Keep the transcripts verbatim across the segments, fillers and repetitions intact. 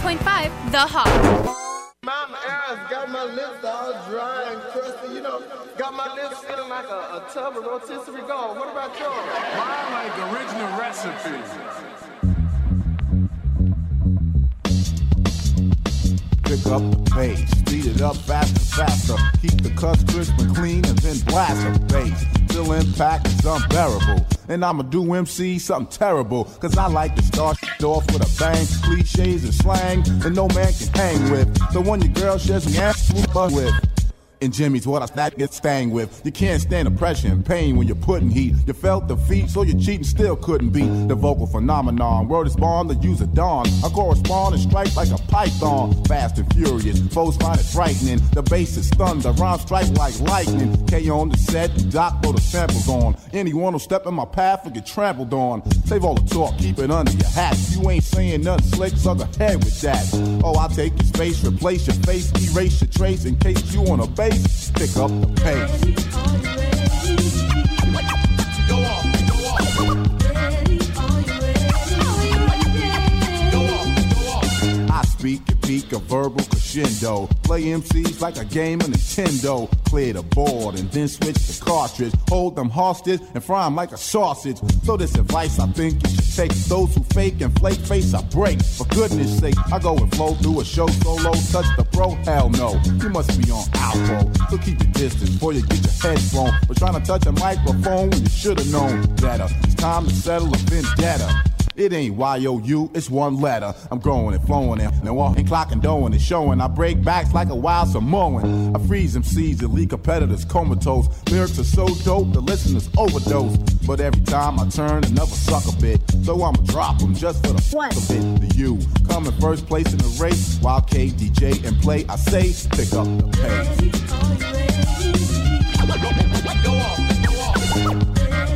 point five, The Hawk. Mama ass got my lips all dry and crusty, you know, got my lips feeling like a, a tub of rotisserie gold. What about yours? Mine like original recipe. Pick up the pace, speed it up faster, faster. Keep the cuts crisp and clean and then blast the bass. Still impact is unbearable. And I'ma do M C something terrible. Cause I like to start shit off with a bang. Cliches and slang that no man can hang with. The one your girl shares me ass with. And Jimmy's what I that get stang with. You can't stand the pressure and pain when you're putting heat. You felt defeat, so your cheating still couldn't beat the vocal phenomenon. Word is born, the use of dawn. I correspond and strike like a python. Fast and furious, foes find it frightening. The bass is thunder, rhyme strike like lightning. K on the set, Doc throw the samples on. Anyone who step in my path will get trampled on. Save all the talk, keep it under your hat. You ain't saying nothing slick, suck ahead with that. Oh, I'll take your space, replace your face, erase your trace in case you on a base. Pick up the pace. Go on, go on. Go on, go on. I speak and peak a verbal crescendo. Play M Cs like a game of Nintendo. Clear the board and then switch the cartridge. Hold them hostage and fry them like a sausage. So this advice I think you should take. Those who fake and flake face I break. For goodness sake, I go and flow through a show solo. Touch the pro? Hell no. You must be on alcohol. So keep your distance before you get your head blown. But trying to touch a microphone when you should have known better. It's time to settle a vendetta. It ain't Y O U, it's one letter. I'm growing and flowing and now walking, clocking, doing and showing. I break backs like a wild Samoan. I freeze them seeds that lead competitors comatose. Lyrics are so dope, the listeners overdose. But every time I turn, another sucker bit. So I'ma drop them just for the fuck of it. The U come in first place in the race. While K, D J, and play, I say, pick up the pace. Go on, go on.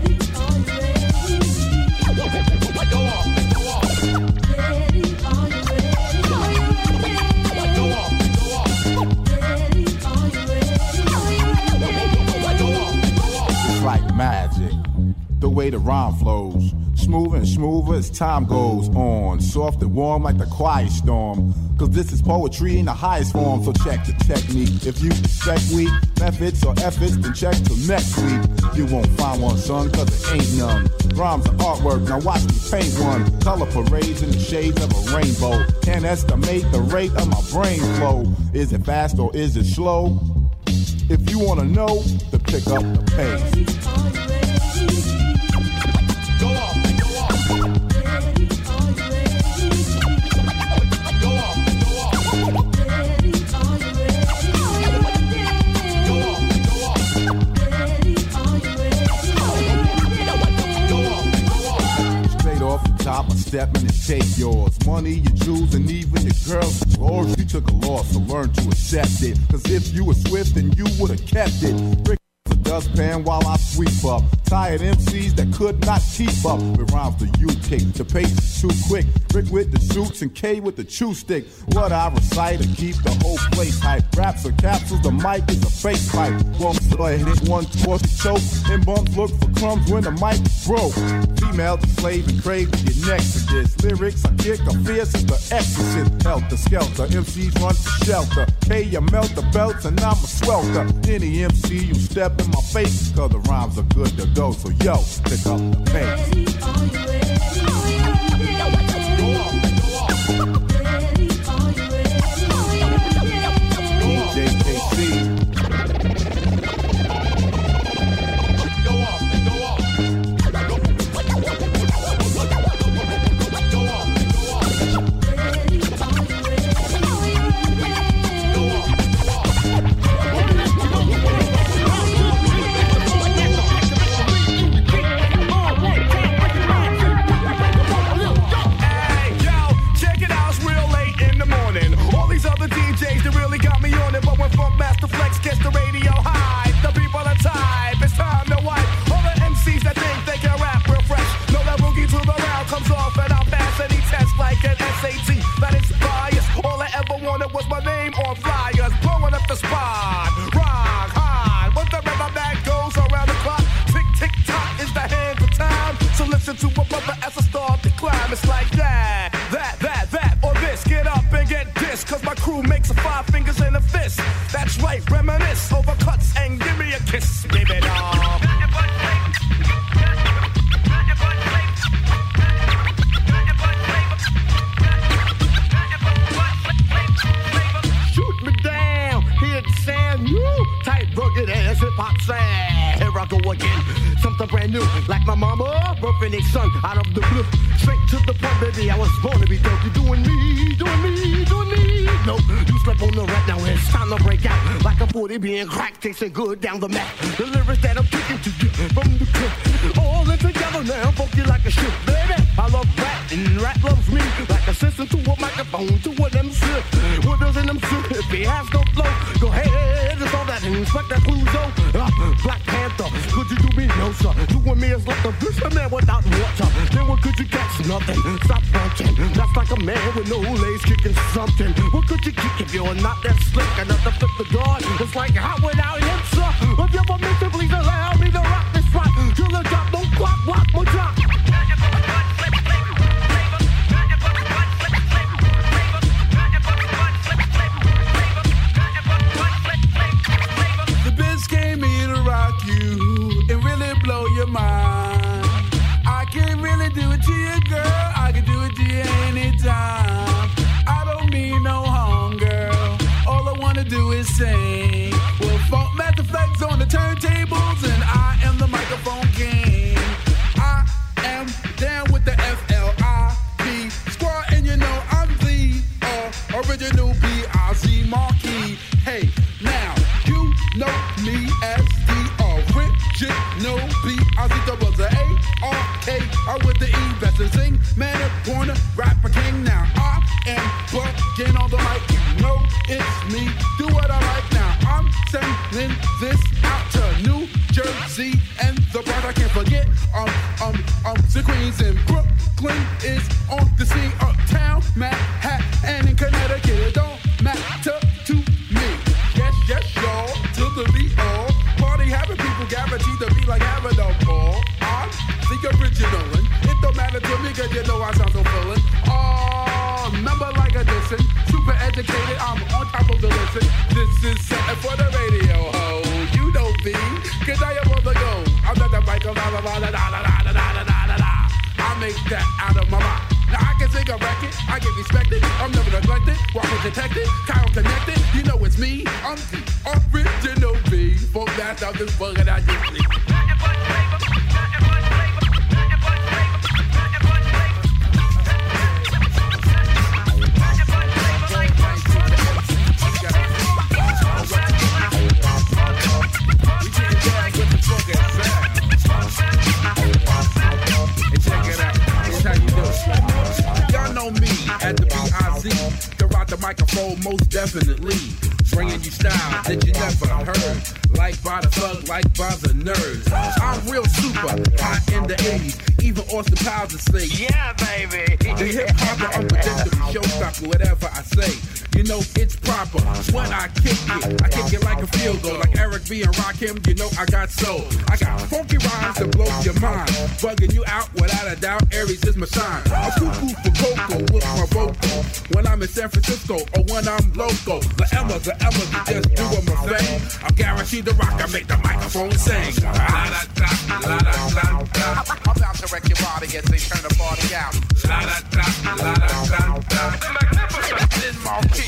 Like magic, the way the rhyme flows, smoother and smoother as time goes on, soft and warm like the quiet storm. Cause this is poetry in the highest form, so check the technique. If you expect weak methods or efforts, then check till next week. You won't find one, son, cause it ain't none. Rhymes are artwork, now watch me paint one. Color parades in the shades of a rainbow. Can't estimate the rate of my brain flow. Is it fast or is it slow? If you wanna know, then pick up the pace. Go on, go on. Go on, go on. Straight off the top, I step in and take yours. Money, your jewels, and even your girls. Or if you took a loss, so learn to accept it. Cause if you were swift, then you would've kept it. Rick the dustpan while I sweep up. Tired M Cs that could not keep up with rhymes the U kick. The pace is too quick. Rick with the suits and K with the chew stick. What I recite to keep the whole place hype. Raps are capsules, the mic is a face pipe. Bumps hit one force to choke. And bumps look for crumbs when the mic is broke. Female to slave and crave to get next to this. Lyrics I kick are fierce as the exorcist. Helter skelter, M Cs run for shelter. K, you melt the belts and I'm a swelter. Any M C you step in my face, cause the rhymes are good to go. So yo, pick up the pace. D J K C. crew makes a five fingers and a fist. That's right, reminisce over cuts and give me a kiss, baby doll. Shoot me down, hit sand, you tight, rugged ass hip hop sand. Here I go again, something brand new, like my mama birthing a son out of the blue. Straight to the point, baby, I was born to be dope. You doing me, doing me, doing me. Nope, you slip on the rat, now it's time to break out. Like a forty being cracked, tasting good down the mat. The lyrics that I'm kicking to you from the clip, all in together now, funky like a ship, baby. I love rap, and rap loves me, like a system to a microphone, to a them slip. What doesn't them slip? If he has no flow, go ahead, it's all that Inspector Clouseau. Uh, Black Panther, could you do me? No, sir. Doing me is like a fisherman without water. Then what could you catch? Nothing. Stop punching. That's like a man with no legs kicking something. What could you kick if you're not that slick enough to flip the guard? It's like hot without him, sir. If you're permission, please allow me to rock this spot. Till the drop, don't clock, walk, more drop. The biz came here to rock you and really blow your mind. I can't really do it to you, girl. I can do it to you anytime. I don't mean no harm, girl. All I wanna do is sing. Well, Funk Master Flex on the turntables, and I am the microphone king. I am down with the F L I P squad, and you know I'm the uh, original B I Z marquee. Hey, now you know me as the original B I Z double the A R K. I with the E, best to sing, man up corner, rapper king. Now I am bugging on the mic. You know it's me. Do what I like now. I'm sending this out to New Jersey and the Bronx. I can't forget um um um the Queens and Brooklyn is on the scene. Uptown, Manhattan, and in Connecticut. It don't matter to me. Yes, yes, y'all. To the beat all. Party having people guaranteed to be like having a ball. I'm the original one. It don't matter to me cause you know I sound so fillin'. Oh, remember like a dissing. Super educated, I'm on top of the listen. This is something for the radio, ho. You know me, cause I am on the go. I'm not the Michael, la la la la la la la la la la la. I make that out of my mind. Now I can sing a record, I get respected. I'm never neglected, walk protected, Kyle connected. You know it's me, I'm the original B. Folk that I'm just bugging out your sleep. Y'all know me at the B I Z, to rock the microphone most definitely. Bringing you style that you never heard. Like by the thug, like by the nerds. I'm real super, hot in the eighties. Even Austin Powers would say, yeah, baby. The hip hop, the unpredictable showstopper, whatever I say. You know it's proper. When I kick it, I kick it like a field goal. Like Eric B and Rakim, you know I got soul. I got funky rhymes that blow your mind. Bugging you out without a doubt, Aries is my sign. I'm cuckoo for cocoa with my vocal. When I'm in San Francisco or when I'm local. The Emma, the Emma, to just doing my thing. I'm guaranteed to rock, I make the microphone sing. La da da, la da da da. I'm about to wreck your body as they turn the party out. La da da, la da da da. The magnificent is marquee.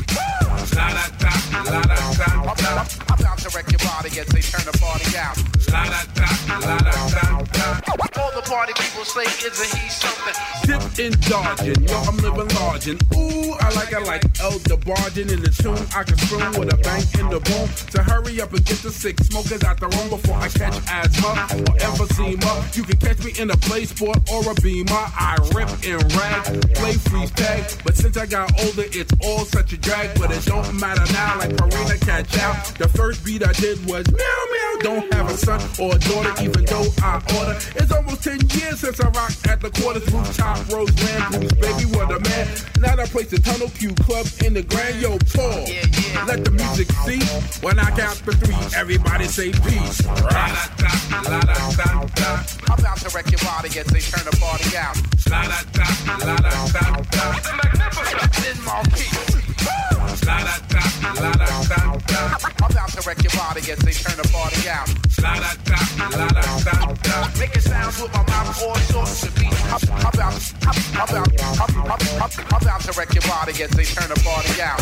La da da, la da da da. I'm about to wreck your body as they turn the party out. La da da, la da da da. All the party people say, isn't he something? Dip in dodging, yo, I'm living large. And ooh, I like it like Elder Bargin in the tune. I can spoon with a bang in the boom. So hurry up and get the six smokers out the room before I catch asthma or emphysema. You can catch me in a play sport or a beamer. I rip and rag, play freeze tag. But since I got older, it's all such a drag. But it don't matter now, like Marina catch out. The first beat I did was meow meow. Don't have a son or a daughter, even though I order. It's almost ten years since I rocked at the quarters, rooftop, Rose Lampoons, baby, what a man. Now I place the Tunnel Q Club in the Grand Yo Paul. Yeah, yeah. Let the music cease. When I count to three, everybody say peace. La da da, la da da da. I'm about to wreck your body as they turn the party out. La da da, la da da da. The magnificent is marquee. sounds with my mouth all sorts of beats. I'm about, I'm about, I'm about to wreck your body as they turn the party out.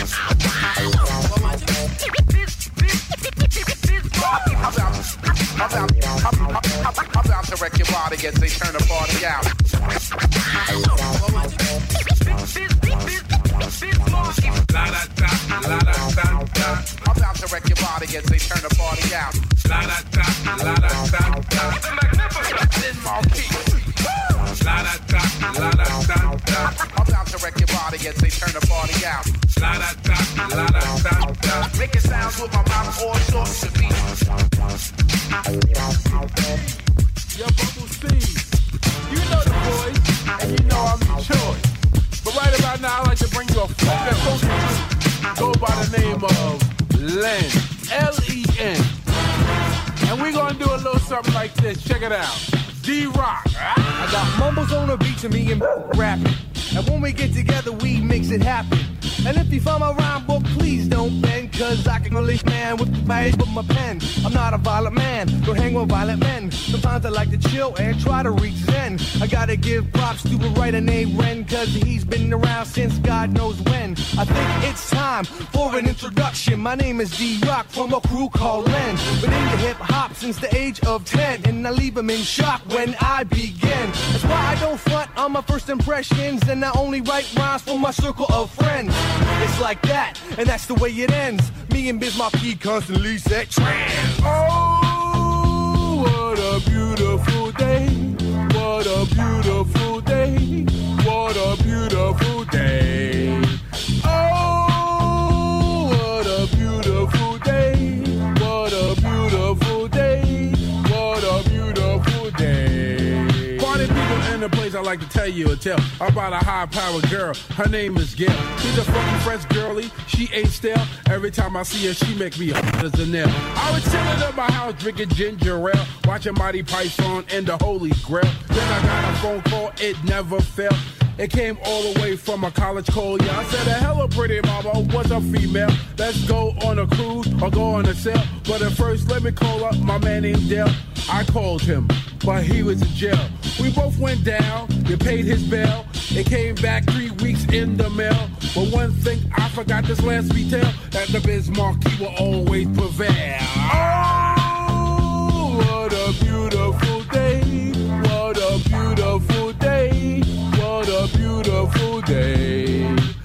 I'm about, I'm about, I'm about to wreck your body as they turn the party out. La da da, la da da da. I'm about to wreck your body as they turn the party out. La da da, la da da da. Magnificent Marquis. La da da, la da da da. I'm about to wreck your body as they turn the party out. La da da, la da da da. Making sounds with my mouth all sorts of beats. Yo, Bubble C, you know the boys, and you know I'm the choice. But right about now, I like to bring you a funk that go by the name of Len, L E N. And we're gonna do a little something like this. Check it out. D-Rock. I got mumbles on the beat and me and rapping. And when we get together, we makes it happen. And if you find my rhyme book, please don't bend, cause I can release man with my head with my pen. I'm not a violent man, don't hang with violent men. Sometimes I like to chill and try to reach zen. I gotta give props to a writer named Ren, cause he's been around since God knows when. I think it's time for an introduction. My name is D-Rock from a crew called Len. Been into hip-hop since the age of ten, and I leave them in shock when I begin. That's why I don't front on my first impressions, and I only write rhymes for my circle of friends. It's like that, and that's the way it ends. Me and Biz Marquis constantly set trends. Oh, what a beautiful day. What a beautiful day. What a beautiful day. Oh, what a beautiful day. What a beautiful day. What a beautiful day. Party people in the place, I like to tell you a tale about a high-powered girl. Her name is Gail. She's a funky fresh girlie. She ain't stale. Every time I see her, she make me hot as a nail. I was chilling at my house drinking ginger ale, watching Mighty Python and the Holy Grail. Then I got a phone call, it never failed. It came all the way from a college call, yeah. I said, hello, pretty mama, what's up, female? Let's go on a cruise or go on a sail. But at first, let me call up my man named Dale. I called him, but he was in jail. We both went down, we paid his bail. It came back three weeks in the mail. But one thing I forgot this last retail, that the Biz Marquis will always prevail. Oh, what a beautiful day. What a beautiful day. What a beautiful day.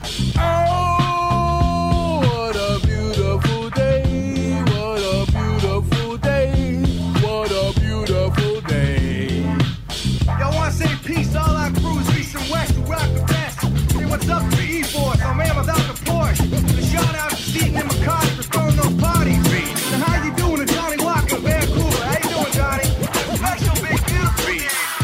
Oh, what a beautiful day. What a beautiful day. What a beautiful day. Y'all wanna say peace to all our crews, east and west, who rock the best. Hey, what's up to E four? My man without the Porsche. A shout out to Seaton and McCarty for throwing those parties. Now how you doing to Johnny Walker, Vancouver? How you doing, Johnny? Special big beautiful day.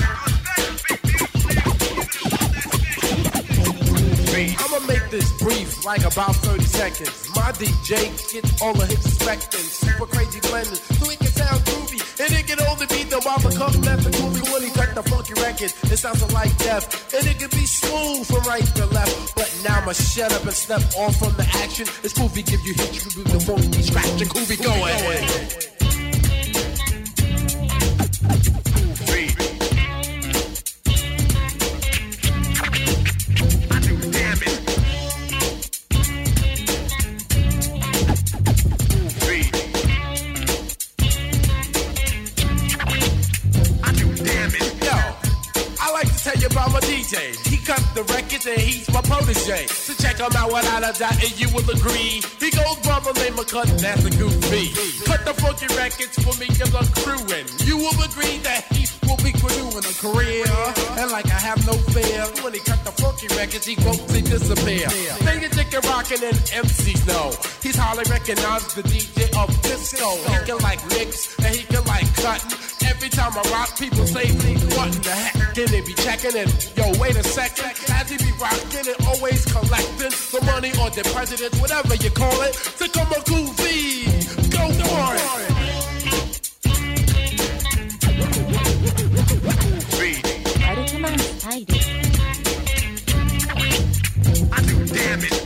I'ma make this brief, like about thirty seconds. My D J gets all the hits expecting, super crazy blending, so it can sound groovy. And it can only be the Wamba Cup left and groovy when he cut the funky record. It sounds like death, and it can be smooth from right to left. But now I'ma shut up and step off from the action. It's groovy, give you hits, you the funky scratch and groovy, go ahead. He cut the records and he's my protege. So check him out without a doubt and you will agree. He goes brother named McCut, that's a goofy. Cut the funky records for me as a crew and you will agree that he will be doing a career. And like I have no fear, when he cut the funky records he goes and disappear. Then you think you're rocking and M Cs know he's hardly recognized the D J of disco. He can like mix and he can like cutting. Every time I rock, people say, what in the heck? Can they be checking it? Yo, wait a second. As he be rocking it, always collecting the money or the presidents, whatever you call it. To come a goofy, go for it. I do damage.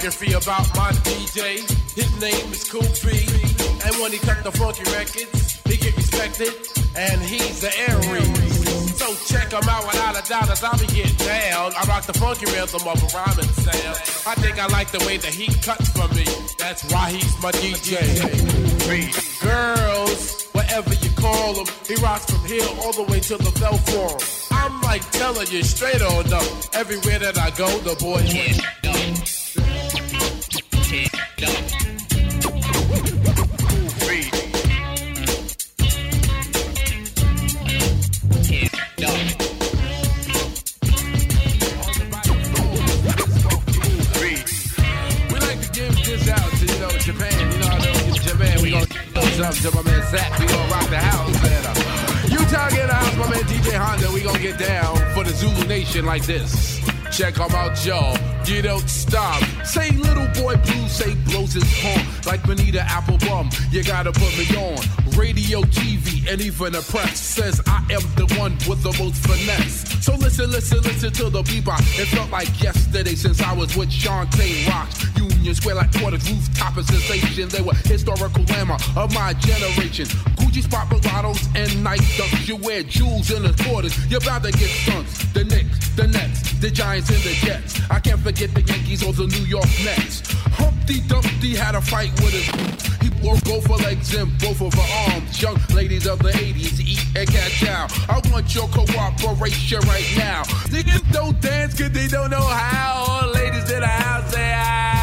biography about my D J. His name is Cool B, and when he cut the funky records, he get respected, and he's the Aries. So check him out without a doubt as I be getting down. I rock the funky rhythm of a rhyming sound. I think I like the way that he cuts for me. That's why he's my D J. Girls, whatever you call him, he rocks from here all the way to the Bell Forum. I'm like telling you straight on up. Everywhere that I go, the boys can't go. Japan, you know, I know in Japan, we gon' do something to my man Zach, we gon' rock the house, and uh, Utah get the house, my man D J Honda, we gon' get down for the Zulu Nation like this. Check them out, y'all. You don't stop. Say little boy blue, say blows his horn like Bonita Applebum. You gotta put me on radio, T V, and even the press says I am the one with the most finesse. So listen, listen, listen to the bebop. It felt like yesterday since I was with Shantae Rocks. Union Square like quarters, rooftop and sensation. They were historical glamour of my generation. Gucci Spotbolados and night dunks. You wear jewels in the quarters. You're about to get stunts. The Knicks, the Nets, the Giants and the Jets. I can't forget the Yankees or the New York Mets. Humpty Dumpty had a fight with his. He wore both her legs and both of her arms. Young ladies of the eighties, eat and catch out. I want your cooperation right now. Niggas don't dance cause they don't know how. All ladies in the house say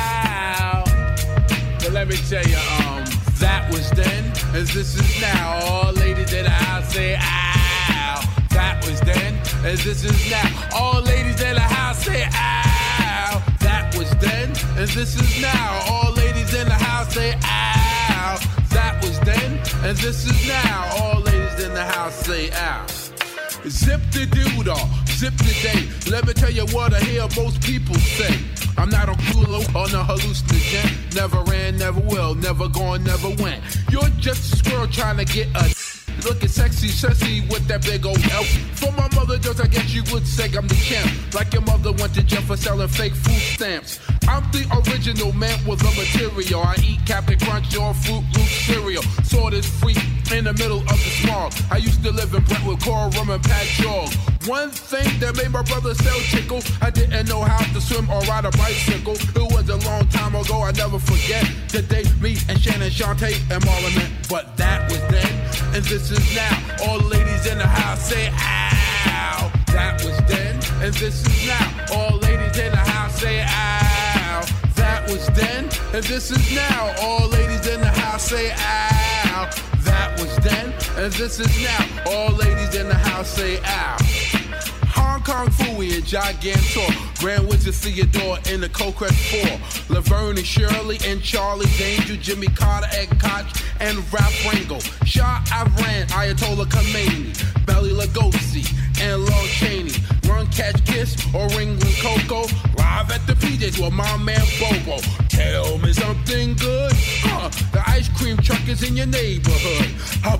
ow. But let me tell you, um, that was then, as this is now. All ladies in the house say ow. That was then, as this is now. All ladies in the house say ow. That was then, as this is now. All ladies in the house say ow. That was then, as this is now. All ladies in the house say ow. Zip the dude off, zip the day. Let me tell you what I hear most people say. I'm not a culo or no hallucinogen. Never ran, never will, never gone, never went. You're just a squirrel trying to get a looking sexy, sexy with that big old elf. For my mother, does I guess you would say I'm the champ. Like your mother went to jail for selling fake food stamps. I'm the original man with the material. I eat Captain Crunch or Fruit Loop cereal. Sword is free in the middle of the smog. I used to live in Brentwood, Coral Rum and Pat Jog. One thing that made my brother sell chickle, I didn't know how to swim or ride a bicycle. It was a long time ago, I never forget the day me and Shannon, Shantae, and Marlon met. But that was then, and this is now. All ladies in the house say ow. That was then, and this is now. All ladies in the house say ow. That was then, and this is now. All ladies in the house say ow. That was then, and this is now. All ladies in the house say ow. Hong Kong Fooey and Gigantor, Grand Wizard Theodore in the Cocrest four, Laverne and Shirley and Charlie's Angel, Jimmy Carter, Ed Koch, and Ralph Ringo, Shah Afran, Ayatollah Khomeini, Belly Lugosi, and Lon Chaney, Run Catch Kiss or Ringling Coco, live at the P Js with my man Bobo. Tell me something good, uh, the ice cream truck is in your neighborhood.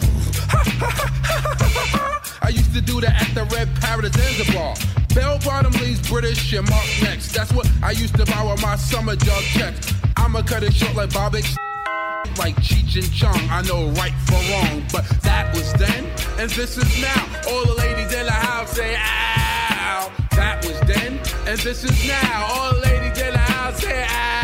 I used to do that at the Red Parrot at Zanzibar. Bell bottom leaves British and Mark next. That's what I used to buy with my summer job checks. I'ma cut it short like Bobby, like Cheech and Chong. I know right from wrong, but that was then, and this is now. All the ladies in the house say ow. That was then, and this is now. All the ladies in the house say ow.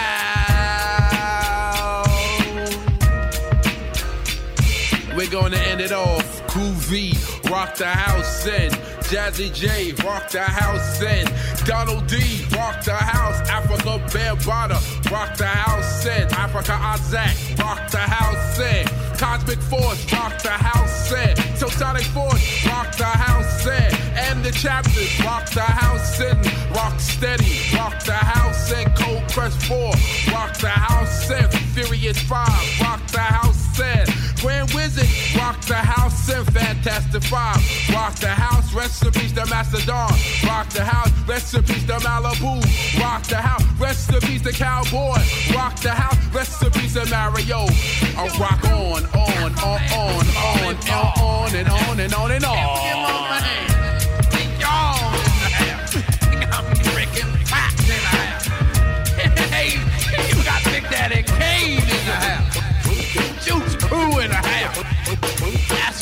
We're gonna end it off. Cool V, rock the house in. Jazzy J, rock the house in. Donald D, rock the house. Africa Bear Butter, rock the house in. Africa Isaac, rock the house in. Cosmic Force, rock the house in. So Sonic Force, rock the house in. And the chapters, rock the house in. Rock Steady, rock the house in. Cold Crest four, rock the house in. Furious five, rock the house in. Grand Wizard, rock the house in. Fantastic Five, rock the house. Rest in peace to Mastodon, rock the house. Rest in peace to Malibu, rock the house. Rest in peace to Cowboy, rock the house. Rest in peace to Mario. I rock on, on, on, on, on, and on, and on, and on, and on. Hey,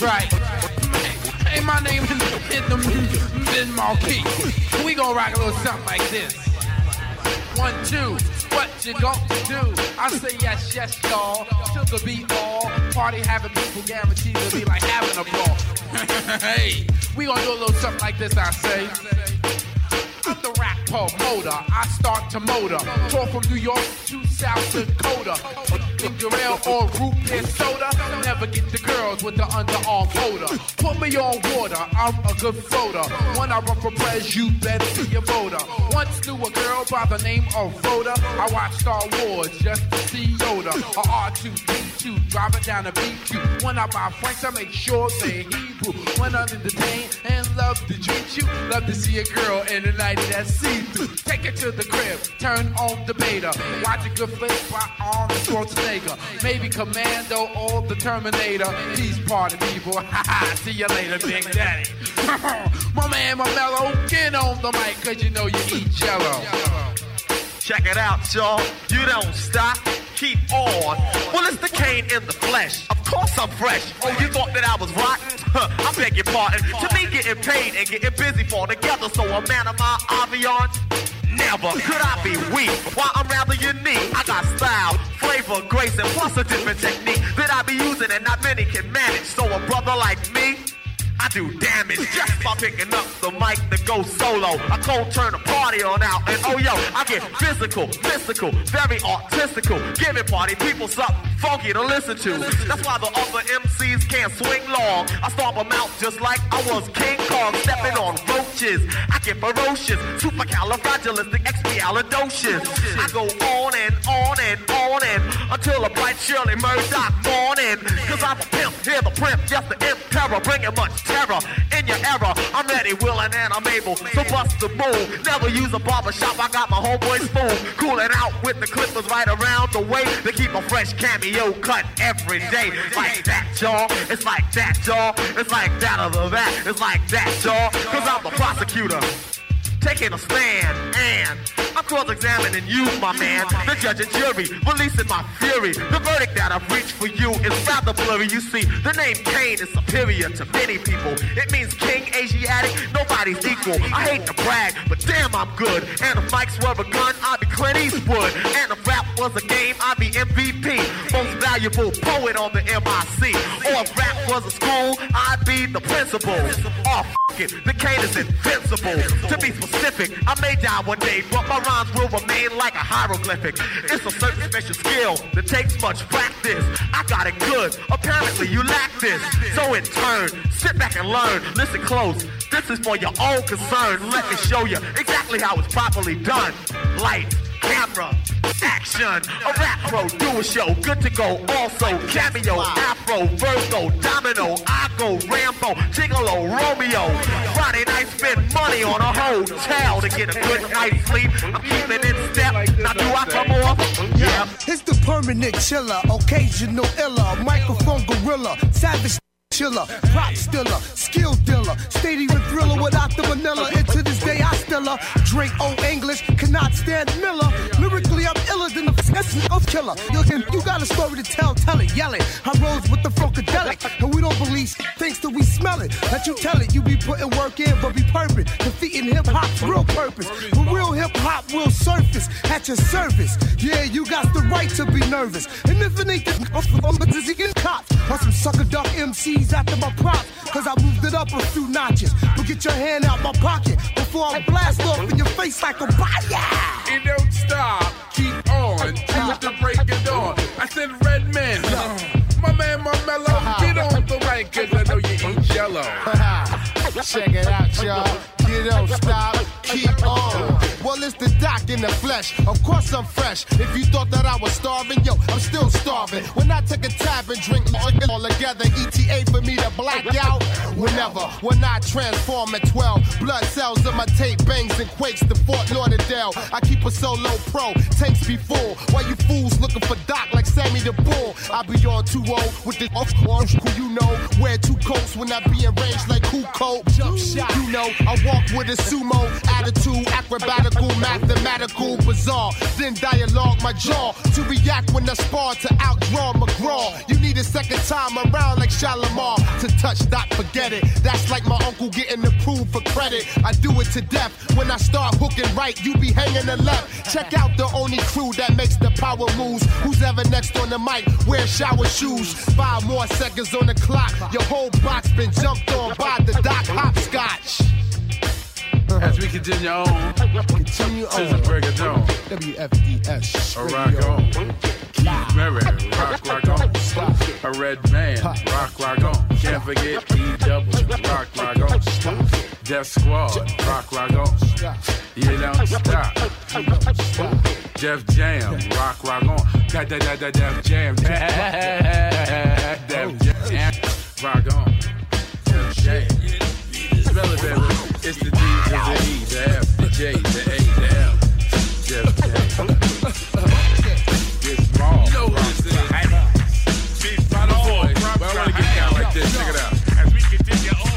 right. Hey, my name is Ben Marquis. We gonna rock a little something like this. One, two, what you gonna do? I say yes, yes, y'all. Till the beat all. Party having people guaranteed to be like having a ball. Hey, we gonna do a little something like this, I say. I'm the rap promoter. I start to motor. Tour from New York to South Dakota. Ginger ale or root beer soda. Never get the girls with the underarm holder. Put me on water. I'm a good floater. When I run for pres, you better be a voter. Once knew a girl by the name of Rhoda. I watched Star Wars just to see Yoda. A R two D two driving down the B Q. When I buy French, I make sure they're Hebrew. When I'm entertained and love to treat you. Love to see a girl in the night that's see-through. Take it to the crib, turn on the beta. Watch a good flick by Arnold Schwarzenegger. Maybe Commando or the Terminator. These party people, haha, see you later, Big Daddy. My man, my mellow, get on the mic, cause you know you eat jello. Check it out, y'all. You don't stop, keep on. Well, it's the Kane in the flesh. Of course I'm fresh. Oh, you thought that I was rotten? I beg your pardon. To me, getting paid and getting busy fall together. So a man of my aviance, never could I be weak. While I'm rather unique, I got style, flavor, grace, and plus a different technique that I be using and not many can manage. So a brother like me, I do damage just by picking up the mic to go solo. I cold turn the party on out, and oh yo, I get physical, mystical, very artistical, giving party people something funky to listen to. That's why the other M Cs can't swing long. I stomp them out just like I was King Kong, stepping on roaches. I get ferocious, supercalifragilisticexpialidocious. I go on and on and on and until a bright Shirley Murdoch morning. Cause I'm a pimp, here the primp, yes the imp terror, bringing much terror in your era. I'm ready, willing, and I'm able to bust the move. Never use a barbershop, I got my homeboy spoon. Cooling out with the clippers right around the way to keep a fresh cameo cut every day. Like that, y'all. It's like that, y'all. It's like that other that. It's like that, y'all. Cause I'm the prosecutor. Taking a stand, and I'm cross-examining you, my man. The judge and jury, releasing my fury. The verdict that I've reached for you is rather blurry. You see, the name Kane is superior to many people. It means king, Asiatic, nobody's equal. I hate to brag, but damn, I'm good. And if mics were a gun, I'd be Clint Eastwood. And if rap was a game, I'd be M V P. Most valuable poet on the M I C. Or if rap was a school, I'd be the principal. Oh, f*** it, the Kane is invincible. To be specific, I may die one day, but my rhymes will remain like a hieroglyphic. It's a certain special skill that takes much practice. I got it good, apparently you lack this. So in turn, sit back and learn. Listen close, this is for your own concern. Let me show you exactly how it's properly done. Light, camera, action. A rap pro, do a show, good to go. Also, cameo, afro, Virgo, domino, I go, Rambo, Gigolo, Romeo. Friday night, spend money on a hotel to get a good night's sleep. I'm keeping in step. Now do I come off? Yeah. It's the permanent chiller, occasional iller, microphone gorilla, savage chiller, prop stiller, skill dealer, stadium thriller without the vanilla. And to this day I still uh, drink old English, cannot stand Miller. Lyrically I'm iller than the f***ing of killer. You, can, you got a story to tell, tell it, yell it. I rose with the funkadelic, and we don't believe things till we smell it. Let you tell it, you be putting work in, but be perfect. Defeating hip hop's real purpose. But real hip hop will surface at your service. Yeah, you got the right to be nervous. And if it ain't the cops or some sucker duck M Cs after my props, cause I moved it up a few notches. But get your hand out my pocket before I blast off in your face like a fire. It don't stop, keep on, till the break of dawn. I said red man, uh, my man, my mellow, get on the right, cause I know you eat jello. Check it out, y'all. You don't stop, keep on. Well, it's the doc in the flesh. Of course I'm fresh. If you thought that I was starving, yo, I'm still starving. When I take a tab and drink all together, E T A for me to black out. Whenever, when I transform at twelve, blood cells in my tape bangs and quakes to Fort Lauderdale. I keep a solo pro, tanks be full. While you fools looking for Doc like Sammy the Bull, I be on two oh with the orange who you know. Wear two coats when I be in range like who coat. Jump shot, you know, I walk with a sumo attitude, acrobatical, mathematical, bizarre. Then dialogue my jaw to react when I spar to outdraw McGraw. You need the second time around like Shalimar. To touch, dot, forget it. That's like my uncle getting approved for credit. I do it to death. When I start hooking right, you be hanging the left. Check out the only crew that makes the power moves. Who's ever next on the mic? Wear shower shoes. Five more seconds on the clock. Your whole box been jumped on by the Doc Hopscotch. As we continue on, continue on. This is Break It Down. W F D S. A rock on. Keith Murray, rock, rock on. A red man, rock, rock on. Can't forget E double, rock, rock on. Death Squad, rock, rock on. You don't stop. Def Jam, rock, rock on. Da da da da Def Jam, Def Jam, rock on. Def Jam. Smell it, baby. It's the D, the E, the F, the J, the A, the L. Def Jam. It's raw. You know what this is. Beat by the boys. But I want to get down like this. Check it out. As we continue on.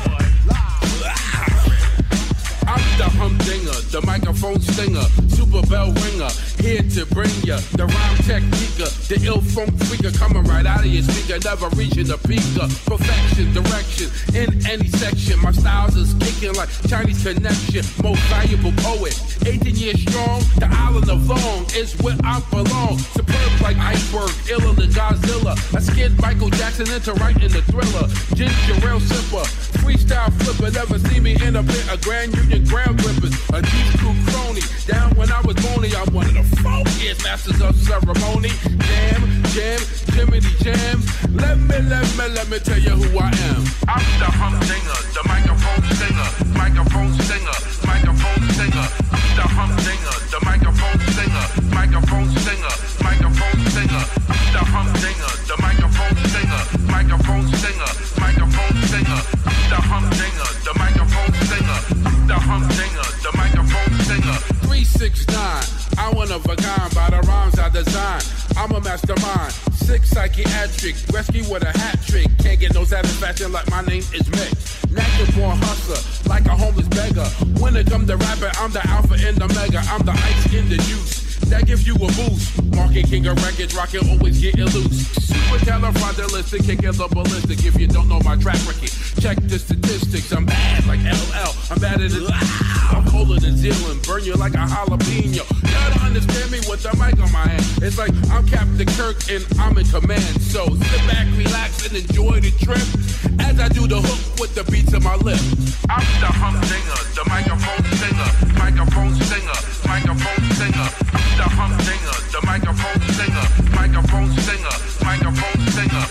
I'm the humdinger, the microphone stinger, super bell ringer, here to bring ya the rhyme technique, the ill funk tweaker, coming right out of your speaker, never reaching the peak of perfection, direction in any section. My styles is kicking like Chinese connection, most valuable poet, eighteen years strong. The island of Long is where I belong. Superb like iceberg, iller than Godzilla. I scared Michael Jackson into writing the Thriller. Ginger ale sipper, freestyle flipper, never see me in a pit of Grand Union ground grippers, a deep crew crony. Down when I was bony, I'm one of the funkiest masters of ceremony. Jam, jam, Jiminy Jam. Let me, let me, let me tell you who I am. I'm the humdinger, the microphone singer, microphone singer, microphone singer. I'm the humdinger, the microphone singer, microphone singer, microphone singer. I'm the humdinger, the microphone singer, microphone singer, microphone singer. I'm the humdinger, the microphone singer. The humdinger, the microphone singer. three six nine, I one of a kind by the rhymes I design. I'm a mastermind, sick psychiatric, rescue with a hat trick. Can't get no satisfaction like my name is Mick. Natural born hustler, like a homeless beggar. When it come to rapping, I'm the alpha and the mega. I'm the ice in the juice. That gives you a boost. Market king of records, rockin' always getting loose. Super califragilistic, kicking the ballistic. If you don't know my track record, check the statistics. I'm bad like L L. I'm bad at it. I'm colder than Zealand. Burn you like a jalapeno. You don't understand me with the mic on my hand. It's like I'm Captain Kirk and I'm in command. So sit back, relax, and enjoy the trip as I do the hook with the beats of my lip. I'm the humdinger, the microphone singer, microphone singer, microphone singer. I'm the humdinger, the microphone singer, microphone singer, microphone singer.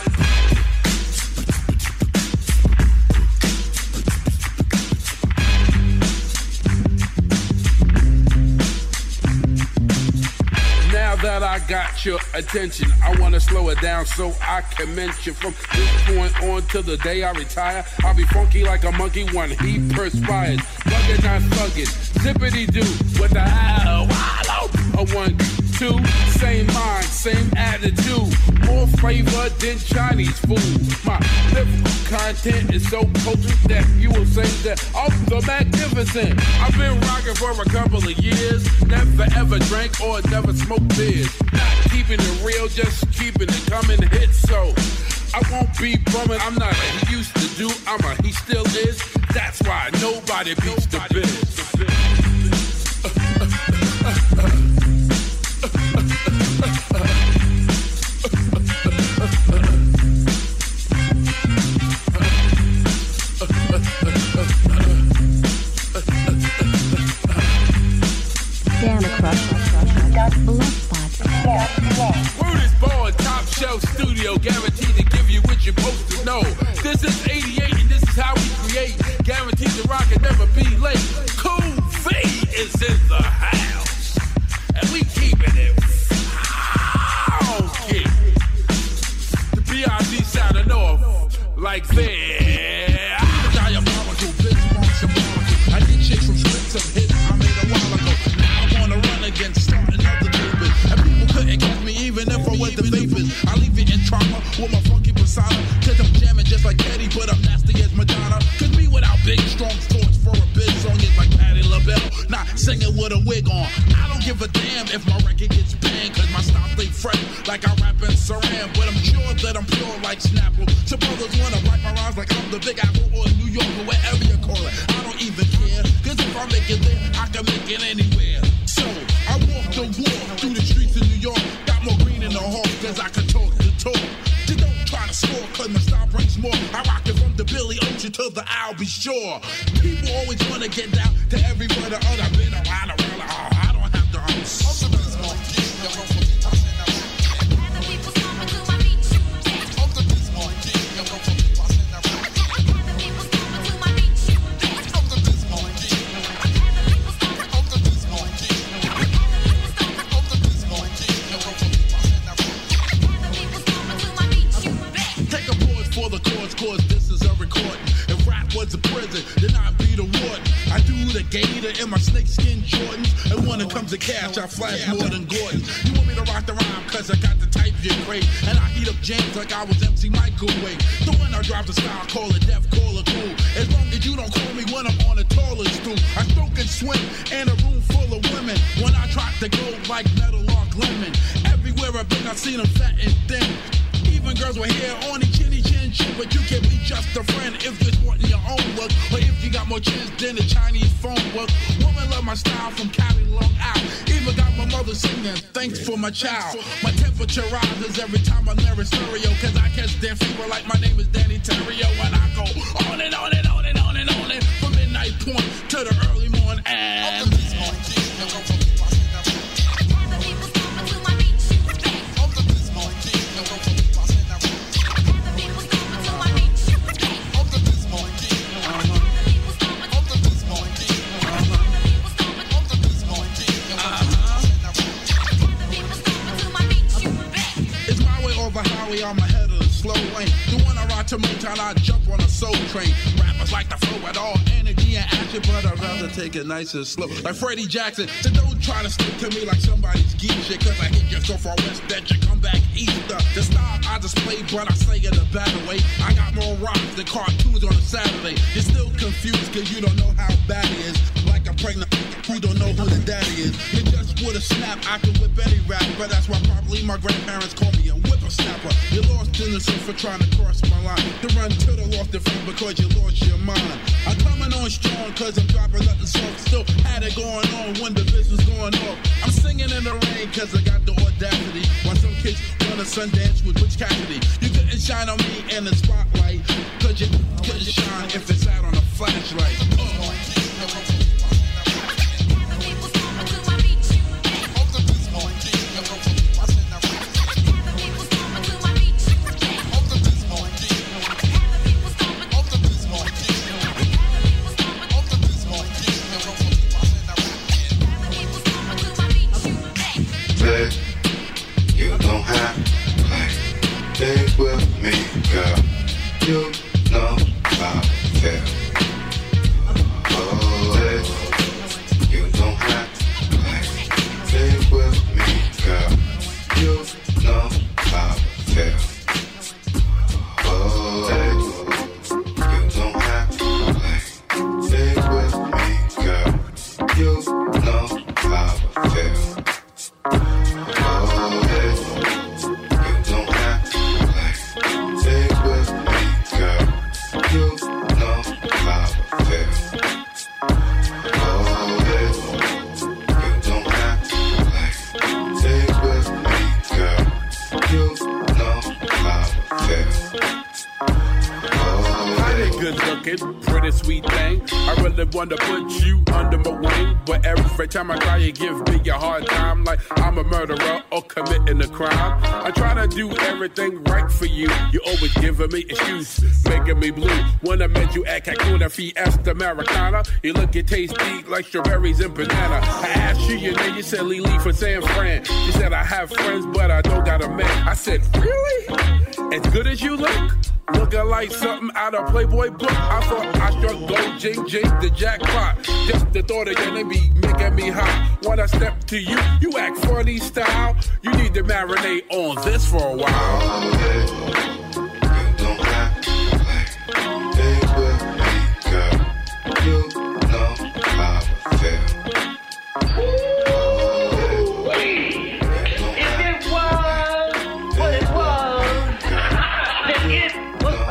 Now that I got your attention, I want to slow it down so I can mention from this point on to the day I retire, I'll be funky like a monkey when he perspires. Bugging, not thugging, zippity-doo with the ow, wallow. A one, two, same mind, same attitude. More flavor than Chinese food. My lyrical content is so potent that you will say that I'm the magnificent. I've been rocking for a couple of years. Never ever drank or never smoked beers. Not keeping it real, just keeping it coming hit. So I won't be bumming. I'm not a he used to do. I'm a he still is. That's why nobody beats the biz. Word is born, top shelf studio, guaranteed to give you what you're supposed to know. This is eighty-eight and this is how we create. Guaranteed to rock and never be late. Cool V is in the house, and we keeping it funky. The B I Z sound of North, like that. Diabolical, bitch, symbolical. I did chase some scripts of hits I made a while ago. Now I wanna run again, start another movement. And people couldn't catch me even if I was the vapors. I leave it in trauma with my funky persona. Cause I'm jamming just like Eddie, but I'm nasty as Madonna. Cause me without big, strong thoughts for a big song is like Patti LaBelle. Not singing with a wig on. I don't give a damn if my record gets banned, cause my style stay fresh like I rap in Saran. But I'm sure that I'm pure like Snapple. So brothers wanna write my rhymes like I'm the Big Apple or New York or wherever you call it. I don't even care, cause if I make it there, I can make it anywhere. So I walk the walk through the streets of New York. Got more green in the heart, cause I can talk the talk. Just don't try to score, cause my style brings more. I rock it from the Billy Ocean to the I'll be sure. People always wanna get down to every word or other. I've been around the world, oh, I don't have to understand. Then I be the warden. I do the gator in my snakeskin Jordans. And when it comes to cash, I flash more than Gordon. You want me to rock the rhyme, cause I got the type you crave. And I heat up jams like I was M C Microwave. So when I drop the style, call it deaf, call it cool. As long as you don't call me when I'm on the toilet stool. I stroke and swim in a room full of women. When I drop the gold like Metal Lark Lemon. Everywhere I've been, I've seen them fat and thin. Even girls with hair on the chinny chin chin. But you can be just a friend if you're wanting your own look. Or if you got more chins than a Chinese phone book. Woman love my style from Cali Long out. Even got my mother singing, thanks for my child. My temperature rises every time I'm near a stereo. Cause I catch damn fever like my name is Danny Terrio. And I go on and on and on and on and on and from midnight point to the early morning. And on my head of the slow lane. The one I ride to Motown, I jump on a soul train. Rappers like to flow with all energy and action, but I'd rather take it nice and slow. Like Freddie Jackson, so don't try to stick to me like somebody's geek shit. Cause I hit you so far west that you come back east. The style I display, but I say it a better way. I got more rocks than cartoons on a Saturday. You're still confused cause you don't know how bad it is. Like a pregnant, you don't know who the daddy is. You just with a snap, I can whip any rapper. That's why probably my grandparents call me a whippersnapper. You're lost in the sun for trying to cross my line. To run to the lost and found because you lost your mind. I'm coming on strong cause I'm dropping nothing soft. Still had it going on when the business going off. I'm singing in the rain cause I got the audacity. While some kids wanna Sundance with Butch Cassidy. You couldn't shine on me in the spotlight. Cause you couldn't shine if it's out on a flashlight. Oh. You don't have to play big with me, girl. You know how I feel. Oh, you don't have to play big with me, girl. You know how I feel. Oh, you don't have to play big with me, girl. You know how I feel. Pretty sweet thing. I really want to put you under my wing, but every time I try, you give me a hard time, like I'm a murderer or committing a crime. I try to do everything right for you. You always giving me excuses, making me blue. When I met you at Cancun, Fiesta Americana, you look and taste deep like strawberries and banana. I asked you your name, you said Lily from San Fran. You said I have friends, but I don't got a man. I said, really? As good as you look? Looking like something out of Playboy book. I thought I struck gold, jing, jing, the jackpot. Just the thought of you be making me hot. When I step to you, you act funny style. You need to marinate on this for a while. You don't have to play big with me, girl. You know how I feel.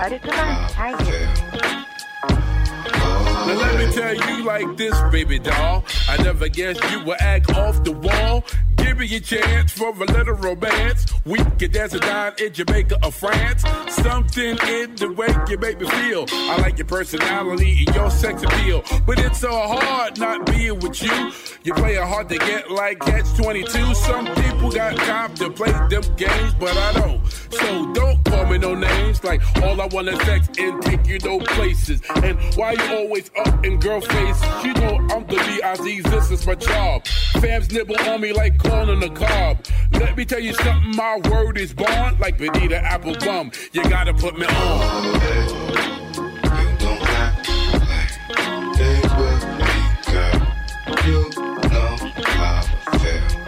But it's a nice idea. Now let me tell you like this, baby doll. I never guessed you would act off the wall. Give me a chance for a little romance. We can dance a dine in Jamaica or France. Something in the way you make me feel. I like your personality and your sex appeal. But it's so hard not being with you. You play it hard to get like catch twenty-two. Some people got time to play them games, but I don't. So don't call me no names. Like all I want is sex and take you no places. And why you always up in girl face? You know I'm the B I Z, this is my job. Fams nibble on me like corn on the cob. Let me tell you something, my word is bond. Like Benita Applebum, you gotta put me on. You don't have to play. Stay with me, girl. You know how I feel.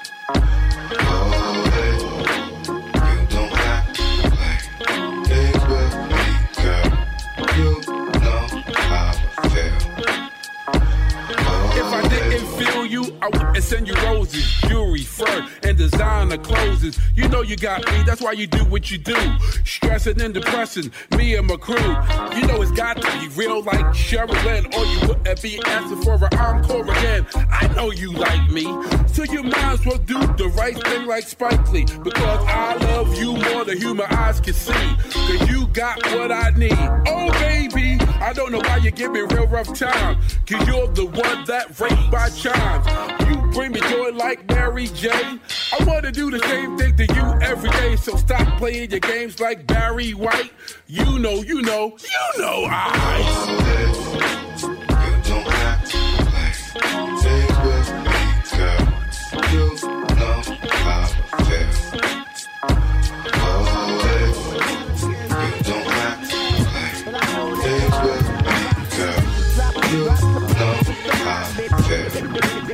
Oh, hey. You don't have to play. Stay with me, girl. You know how I feel. If I didn't feel you, I wouldn't send you roses, jewelry, fur, and designer clothes. You know you got me, that's why you do what you do. Stressing and depressing, me and my crew. You know it's got to be real like Sherilyn, or you wouldn't be asking for an encore again. I know you like me, so you might as well do the right thing like Spike Lee. Because I love you more than human eyes can see. Cause you got what I need. Oh baby, I don't know why you give me real rough time. Cause you're the one that raped by chimes. You bring me joy like Mary Jane. I wanna do the same thing to you every day. So stop playing your games like Barry White. You know, you know, you know I. You don't have to play. Stay with me, girl. You know how I feel. Oh, hey. You don't have to play. Stay with me, girl. You know how I feel.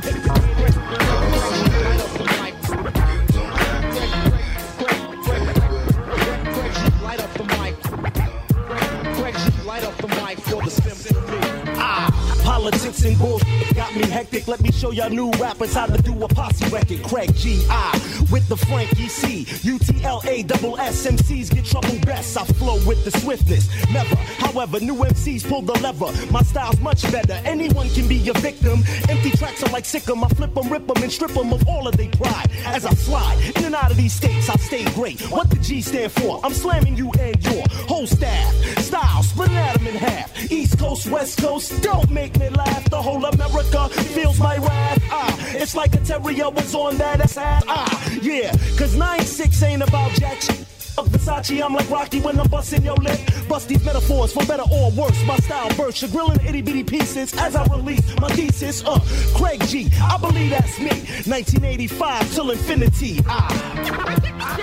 Politics and bullshit got me hectic. Let me show y'all new rappers how to do a posse record. Craig G I with the Frankie C. U T L A double S M Cs get trouble best. I flow with the swiftness. Never, however, new M Cs pull the lever. My style's much better. Anyone can be a victim. Empty tracks are like Sick'em. I flip them, rip them, and strip them of all of their pride. As I slide in and out of these states, I stay great. What the G stand for? I'm slamming you and your whole staff. Style, splitting at them in half. East Coast, West Coast, don't make me laugh. The whole America feels my wrath. Ah, it's like a terrier was on that ass. Ah, yeah, cause nine six ain't about jack shit. Fuck Versace, I'm like Rocky when I'm busting your lip. Bust these metaphors for better or worse. My style bursts, you're grilling itty bitty pieces as I release my thesis. Uh, Craig G, I believe that's me. nineteen eighty-five till infinity. Ah.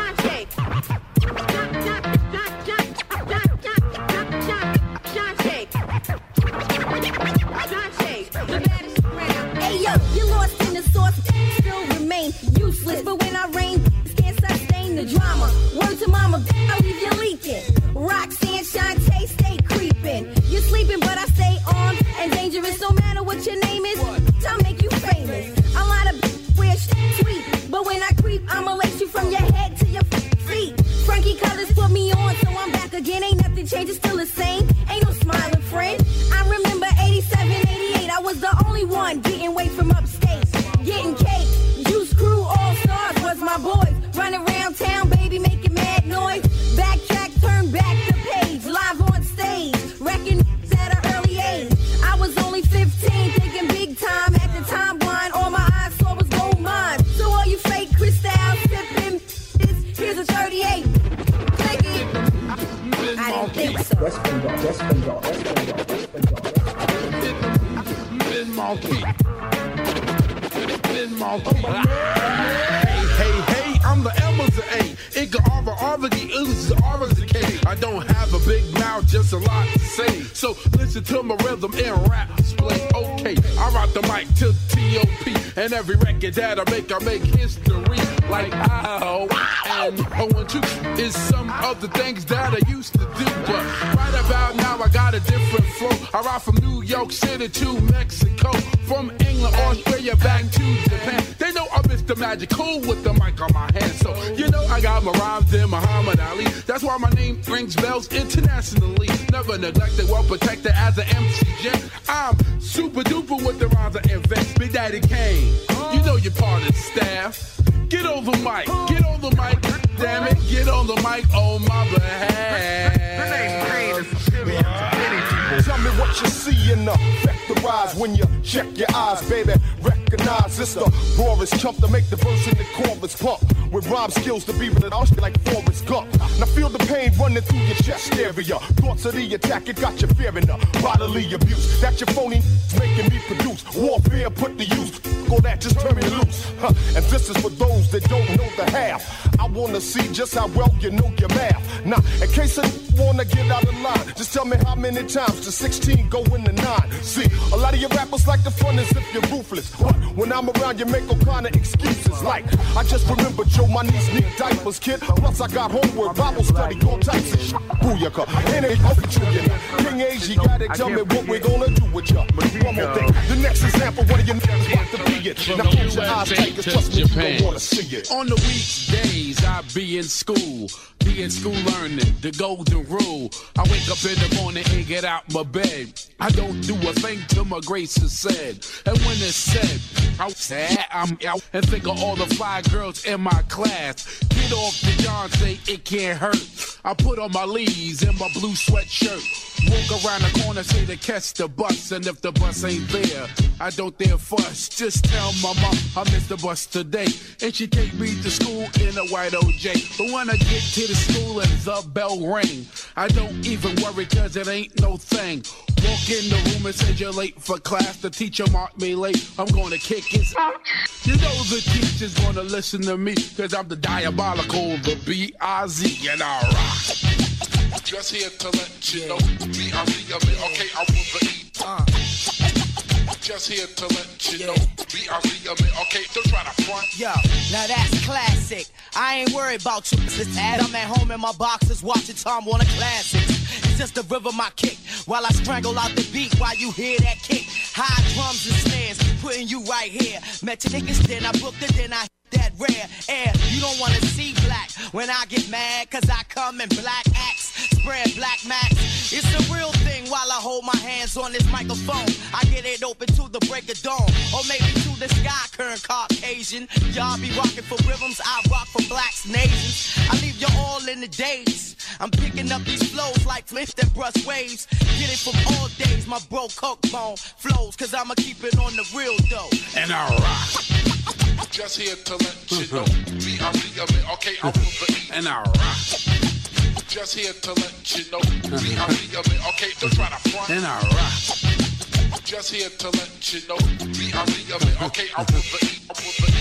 Hey yo, you lost in the sauce, still remain useless. But when I rain, can't sustain the drama. Word to mama, I leave you leaking. Roxanne, Shantae, stay creeping. You're sleeping, but I stay on and dangerous. No matter what your name is, I'll make you famous. A lot of weird shit sweet, but when I creep, I'ma lace you from your head to your feet. Frankie Colors put me on, so I'm back again. Ain't nothing changed, it's still the same. Ain't no smiling friend. I remember eighty-seven, eighty-eight, I was the only one getting weight from upstate. Getting cake, Juice Crew, All Stars was my boys. Running around town, baby, making mad noise. Backtrack, turn back the page, live on stage. Wrecking at an early age. I was only fifteen, thinking big time. At the time, blind, all my eyes saw was gold mine. So all you fake crystal sipping, here's a thirty-eight. Click it. I didn't think so. Monkey. Hey, hey, hey, I'm the M of the A. Inca Arva, Arva, the is the Arva, the K. I don't have a big mouth, just a lot to say. So listen to my rhythm and rap display. Okay, I rock the mic to T O P. And every record that I make, I make history. Like ow, and oh and two is some of the things that I used to do. But right about now, I got a different flow. I ride from New York City to Mexico. From England, Australia, back to Japan. They know I'm Mister Mister Magic Cool with the mic on my hand. So, you know, I got my rhymes in Muhammad Ali. That's why my name rings bells internationally. Never neglected, well protected as an M C gent. I'm super duper with the rhymes I invent. Big Daddy Kane, you know you're part of the staff. Get on the mic, get on the mic, damn it, get on the mic on my behalf. Tell me what you see in the vectorize when you check your eyes, baby. Recognize it's the rawest chump to make the verse in the chorus pump. With rhyme skills to be with it, I'll like Forrest Gump. Now feel the pain running through your chest area. Thoughts of the attack, it got you fearing the bodily abuse. That your phony making me produce. Warfare put the use. Go that, just turn me loose. Huh. And this is for those that don't know the half. I wanna see just how well you know your math. Now, in case I wanna get out of line, just tell me how many times to sixteen go in the nine. See, a lot of your rappers like the fun as if you're ruthless. But when I'm around, you make all kind of excuses. Like, I just remember Joe, my niece need diapers, kid. Plus, I got homework, Bible study, all types of shit. Booyaka, ain't it over to you now? King Age, you gotta tell me what we're gonna do with ya. One more thing, the next example, one of your niggas about to be it. Now, close your eyes tight, cause trust me, you don't wanna see it. On the weekdays, I be in school. Be in school learning the golden rule. I wake up in the morning and get out my bed. I don't do a thing till my grace is said. And when it's said, I say I'm out and think of all the fly girls in my class. Get off the John, say it can't hurt. I put on my Lees and my blue sweatshirt. Walk around the corner, say to catch the bus. And if the bus ain't there, I don't dare fuss. Just tell my mom I missed the bus today. And she take me to school in a white O J. But when I get to the school and the bell ring, I don't even worry cause it ain't no thing. Walk in the room and say you're late for class. The teacher marked me late, I'm gonna kick his ass. You know the teacher's gonna listen to me cause I'm the diabolical, the B I Z and I rock. Just here to let you know, B I Z, I mean, okay, I will the E. Uh. Just here to let you know, B I Z, I mean, okay, don't try to front. Yo, now that's classic. I ain't worried about you, sis. I'm at home in my boxes watching Tom Warner Classics. It's just the rhythm I kick while I strangle out the beat while you hear that kick. High drums and snares, putting you right here. Met your niggas, then I booked it, then I that rare air. You don't wanna see black when I get mad, cause I come in black acts, spread black max. It's a real thing while I hold my hands on this microphone. I get it open to the break of dawn, or maybe to the sky, current Caucasian. Y'all be rocking for rhythms, I rock for blacks and Asians. I leave you all in the days. I'm picking up these flows like flips that brush waves. Get it from all days, my bro coke bone flows, cause I'ma keep it on the real though. And I rock. Just here to let you know, B I Z, I mean, okay, I will the E. And I rock. Just here to let you know, B I Z, I mean, okay, don't try to front. And I rock. Just here to let you know, B I Z, I mean, okay, I will the E. I will the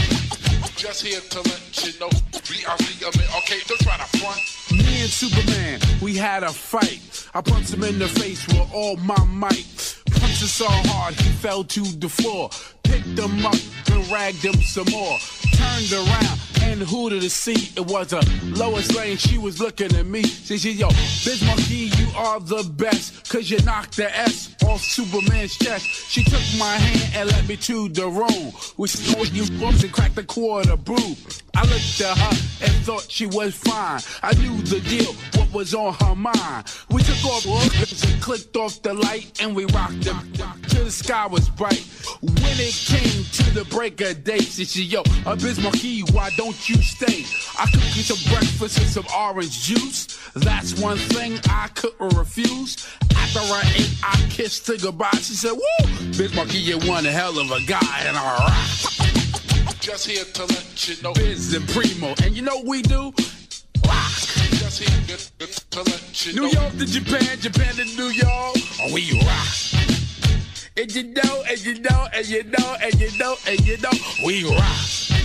E. Just here to let you know, B I Z, I mean, okay, don't try to front. Me and Superman, we had a fight. I punched him in the face with all my might. Punched him so hard, he fell to the floor. Picked him up and ragged him some more. Turned around and who to see it was a Lois Lane. She was looking at me. She said, yo, Biz Markie, you are the best, cause you knocked the S off Superman's chest. She took my hand and led me to the room. We scored you bumps and cracked the quarter brew. I looked at her and thought she was fine. I knew the deal, what was on her mind. We took off gloves and clicked off the light and we rocked them till the sky was bright. When it came to the break of day, she said, yo, a Biz Markie, why don't you stay? I cooked you some breakfast and some orange juice. That's one thing I couldn't refuse. After I ate, I kissed her goodbye. She said, woo, Biz Markie, you're one hell of a guy, and I rock. Just here to let you know, Biz and Primo, and you know what we do? Rock. Just here to let you know, New York to Japan, Japan to New York, oh, we rock. And you know, and you know, and you know, and you know, and you know, we rock.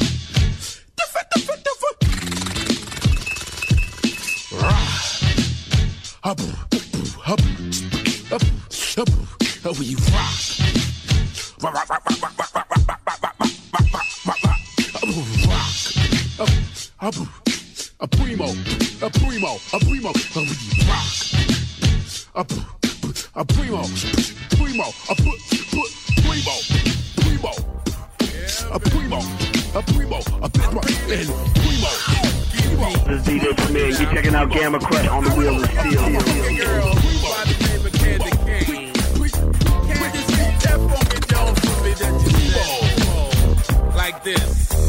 Rock. Up, up, up, up, up, we rock. Rock, rock, rock, rock, rock, rock, rock, rock, rock, rock, rock, rock, up, up, a primo, a primo, a primo, we rock. Up, a primo, primo, a put, put, primo, primo. A primo, a primo, a primo, and primo. This is D J Premier. You're checking out Gamma Crush on the Wheel of Steel. Girl, by the name of Candy Cane. Candy Cane, that funky Jones for me that you said. Like this.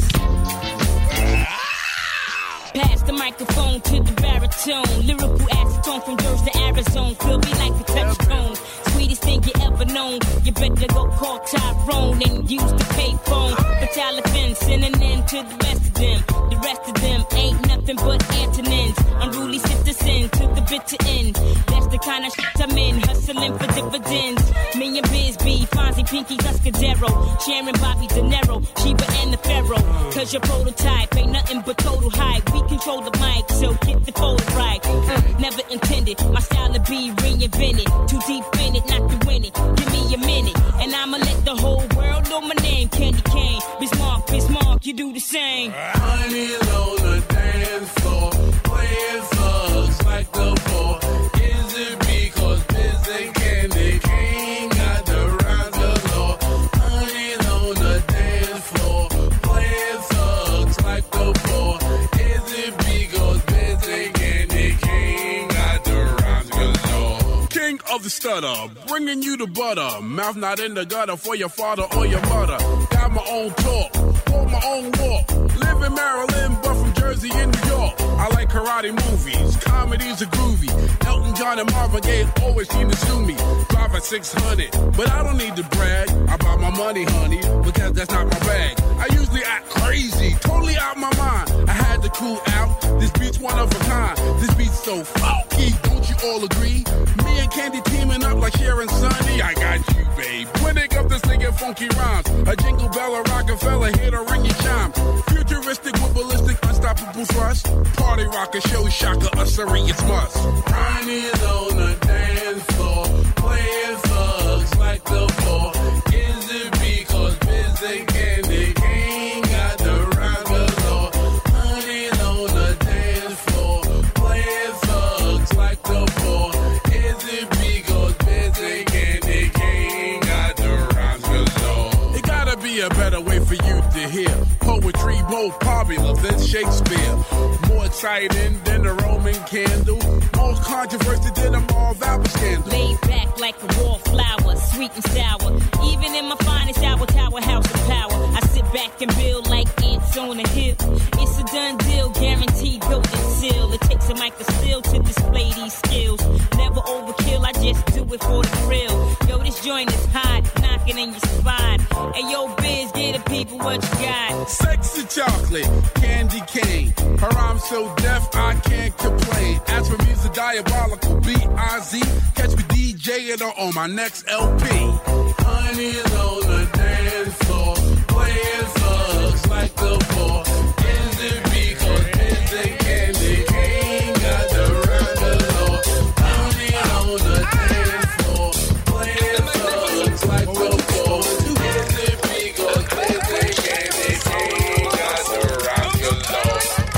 Pass the microphone to the baritone. Lyrical acetone from Jersey to Arizona. Feel me like a touchstone. Sweetest thing you ever known. You better go call Tyrone and use the payphone. Fatality, sending in to the rest of them. The rest of them ain't nothing but antonyms. Unruly citizen to the bitter end. That's the kind of shit I'm in. Hustling for dividends. Me and Biz B, Fonzie, Pinky, Tuscadero. Sharon, Bobby, De Niro, Sheba, and the Pharaoh. Cause your prototype ain't nothing but total hype. We control the mic, so get the photo right. Uh, never intended my style to be reinvented. Too deep in it, not to win it. Give me a minute, and I'ma let the whole world know my name. Candy Cane, Bismarck, Bismarck, you do the same. Honey on the dance floor, playing thugs like the four. Is it because Biz and Candy Cane got the rhymes galore? Honey on the dance floor, playing thugs like the four. Is it because Biz and Candy Cane got the rhymes galore? King of the stutter, bringing you the butter. Mouth not in the gutter for your father or your mother. Got my own talk, walk my own walk. Live in Maryland, but from Jersey and New York. I like karate movies, comedies are groovy. Elton John and Marvin Gaye always seem to sue me. Drive a six hundred, but I don't need to brag about my money, honey, because that's not my bag. I usually act crazy, totally out my mind. I had to cool out, this beat's one of a kind. This beat's so funky, don't you all agree? Me and Candy teaming up like Cher and Sonny. I got you, babe. When it comes to singing funky rhymes, a jingle bell, a Rockefeller, here to ring your chime. Futuristic with ballistic, unstoppable thrust. Party rocker, show shocker, a serious must. Honey's on the dance floor, playing thugs like the four. Is it because Biz and Candy Cane got the rhyme galore? Honey's on the dance floor, playing thugs like the four. Is it because Biz and Candy Cane got the rhymes galore? It gotta be a better way for you to hear poetry more popular than Shakespeare. More exciting than the Roman candle. More controversial than the Marv Albert scandal. Laid back like a wallflower, sweet and sour. Even in my finest hour, tower house of power. I sit back and build like ants on a hill. It's a done deal, guaranteed golden seal. It takes a mic of steel to display these skills. Never overkill, I just do it for the thrill. Yo, this joint is hot, knocking in your spine. Hey, yo, Biz, get the people what you got. Sexy chocolate, Candy Cane. Her rhyme so deaf, I can't complain. As for music, diabolical, B I Z. Catch me DJing her on my next L P. Honey's on the dance floor, playing thugs like the four. Is it because Biz and Candy Cane got the rhyme galore? Honey on the dance floor, playing thugs like the four. Is it because Biz and Candy Cane got the rhyme galore?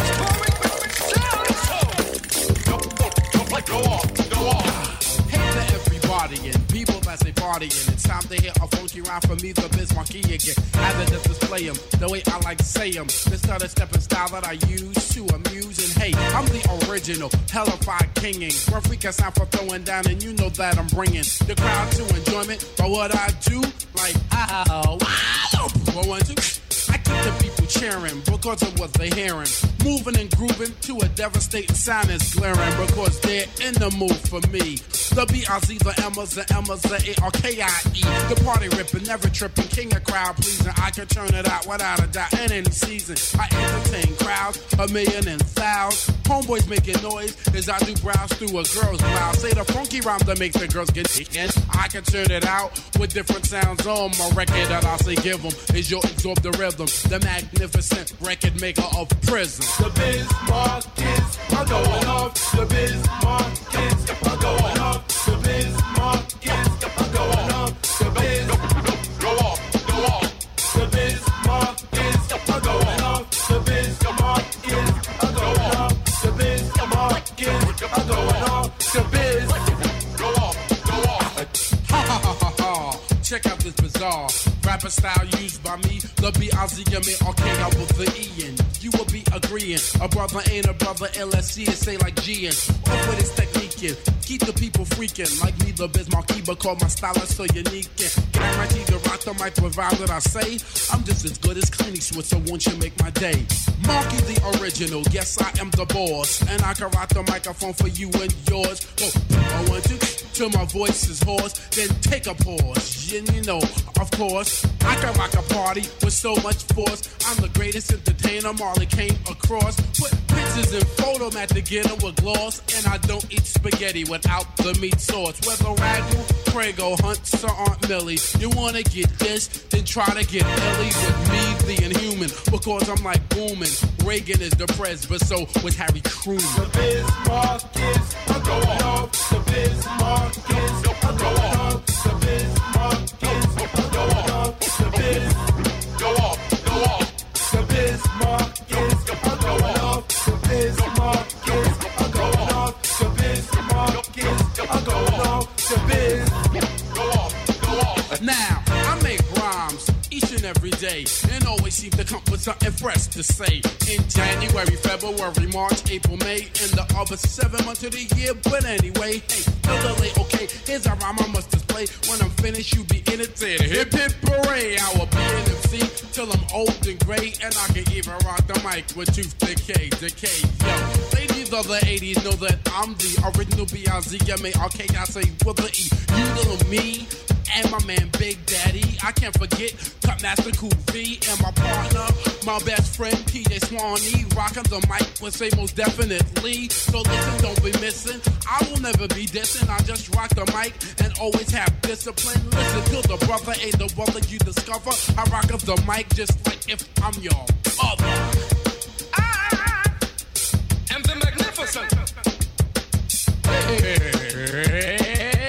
Go off, go off. Hey to everybody and people that say partying. It's time to hear a funky rhyme from me, the Biz Monkey again. I had to just display them the way I like to say them. This other stepping style that I use to amuse. And hey, I'm the original, hellified kinging. One freak I sound for throwing down, and you know that I'm bringing the crowd to enjoyment. But what I do, like, oh, wow, one, one, two. I keep the people cheering because of what they're hearing. Moving and grooving to a devastating sound is glaring because they're in the mood for me. The B I Z, the Emmas, the Emmas, the A R K I E. The party ripping, never tripping, king of crowd pleasing. I can turn it out without a doubt in any season. I entertain crowds, a million and thousands. Homeboys making noise as I do browse through a girl's mouth. Say the funky rhyme that makes the girls get taken. I can turn it out with different sounds on my record that I say give them. Is your absorb the rhythm, the magnificent record maker of prison. The Biz Markets are going off. The Biz Markets are going off. The Biz Markets are going off. The Biz go off, go off. The Biz Markets are going off. The Biz Markets are going off. The Biz Markets are going off. The Biz go off, go off. Ha ha ha ha ha. Check out this bizarre rap rapper style used by me. The B I Z M A R K out with the E and you will be agreeing. A brother ain't a brother unless he is say like G and off with his technique and keep the people freaking. Like me, the Biz Marquis, but call my style so unique. And guaranteed to rock the mic, provide what I say. I'm just as good as Cleany Swiss, so won't you make my day? Marky the original, yes I am the boss, and I can rock the microphone for you and yours. Oh, I want you till my voice is hoarse, then take a pause. And you know, of course, I can rock a party with so much force. I'm the greatest entertainer Marley came across. Put pictures and photo mat to get them with gloss, and I don't eat spaghetti without the meat sauce. Whether Ragu, Prego, Hunts, or Aunt Millie, you wanna get this, then try to get Ellie with me, the inhuman, because I'm like booming. Reagan is the pres, but so was Harry Truman. The Bismarck is a go off. The Bismarck is a go off. The Bismarck is a go off. The Biz go off, go off. The Bismarck is a go off. The Bismarck is a go off. The Bismarck is a go off. The Biz go off, go off. Now I make rhymes each and every day, and always seem to come with something fresh to say. In January, February, March, April, May, and the other seven months of the year. But anyway, hey, no delay, okay, here's a rhyme I must display. When I'm finished, you be in it, say hip hip hooray. I will be an M C till I'm old and gray, and I can even rock the mic with tooth decay, decay. Yo, ladies of the eighties know that I'm the original B I Z M A R K, I say with the E. You little me, and my man Big Daddy, I can't forget Cutmaster Cool V, and my partner, my best friend P J Swanee, rocking the mic would say most definitely. So listen, don't be missing, I will never be dissing, I just rock the mic and always have discipline. Listen to the brother, ain't the brother you discover. I rock up the mic just like if I'm your mother. I am the magnificent. Hey.